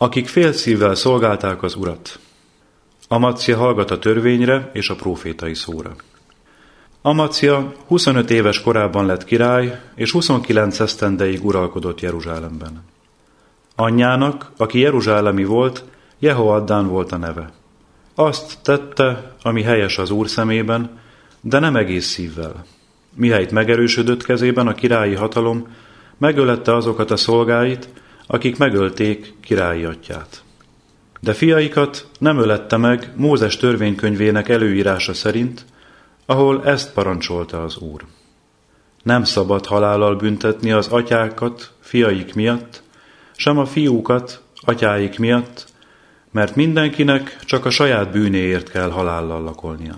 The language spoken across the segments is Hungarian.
akik félszívvel szolgálták az Urat. Amaccia hallgat a törvényre és a prófétai szóra. Amaccia 25 éves korában lett király, és 29 esztendeig uralkodott Jeruzsálemben. Anyjának, aki jeruzsálemi volt, Jehoaddán volt a neve. Azt tette, ami helyes az Úr szemében, de nem egész szívvel. Mihelyt megerősödött kezében a királyi hatalom, megölette azokat a szolgáit, akik megölték királyi atyját. De fiaikat nem ölette meg Mózes törvénykönyvének előírása szerint, ahol ezt parancsolta az Úr. Nem szabad halállal büntetni az atyákat fiaik miatt, sem a fiúkat atyáik miatt, mert mindenkinek csak a saját bűnéért kell halállal lakolnia.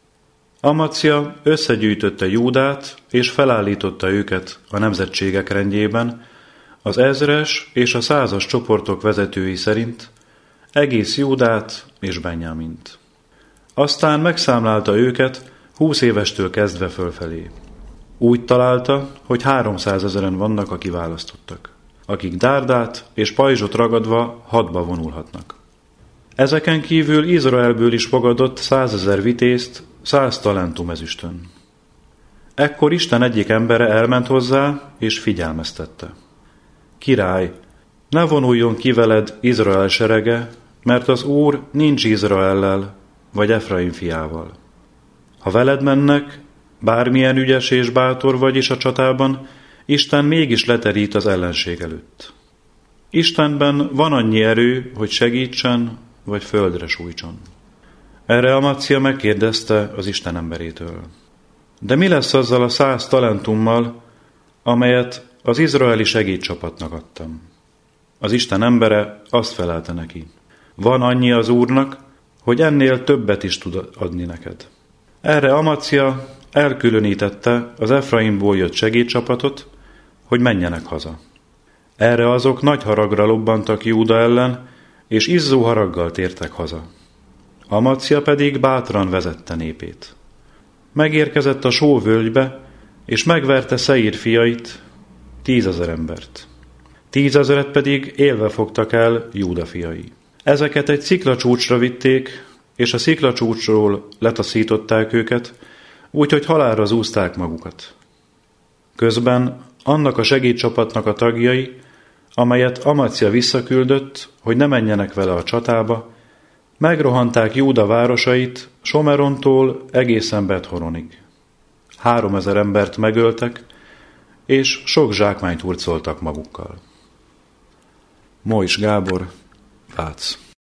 Amaccia összegyűjtötte Júdát, és felállította őket a nemzetségek rendjében, az 1000-es és a 100-as csoportok vezetői szerint, egész Júdát és Benjamint. Aztán megszámlálta őket 20 évestől kezdve fölfelé. Úgy találta, hogy 300 000-en vannak a kiválasztottak, akik dárdát és pajzsot ragadva hadba vonulhatnak. Ezeken kívül Izraelből is fogadott 100 000 vitézt 100 talentum ezüstön. Ekkor Isten egyik embere elment hozzá, és figyelmeztette. Király, ne vonuljon ki veled Izrael serege, mert az Úr nincs Izraellel, vagy Efraim fiával. Ha veled mennek, bármilyen ügyes és bátor vagy is a csatában, Isten mégis leterít az ellenség előtt. Istenben van annyi erő, hogy segítsen, vagy földre sújtson. Erre Amaccia megkérdezte az Isten emberétől. De mi lesz azzal a 100 talentummal, amelyet az izraeli segédcsapatnak adtam? Az Isten embere azt felelte neki. Van annyi az Úrnak, hogy ennél többet is tud adni neked. Erre Amaccia elkülönítette az Efraimból jött segédcsapatot, hogy menjenek haza. Erre azok nagy haragra lobbantak Júda ellen, és izzó haraggal tértek haza. Amaccia pedig bátran vezette népét. Megérkezett a sóvölgybe, és megverte Szeír fiait, 10 000 embert. 10 000-et pedig élve fogtak el Júda fiai. Ezeket egy sziklacsúcsra vitték, és a sziklacsúcsról letaszították őket, úgyhogy halálra zúzták magukat. Közben annak a segédcsapatnak a tagjai, amelyet Amaccia visszaküldött, hogy ne menjenek vele a csatába, megrohanták Júda városait Somerontól egészen Bet-horonig. 3000 embert megöltek, és sok zsákmányt hurcoltak magukkal. Mojs Gábor, Vác.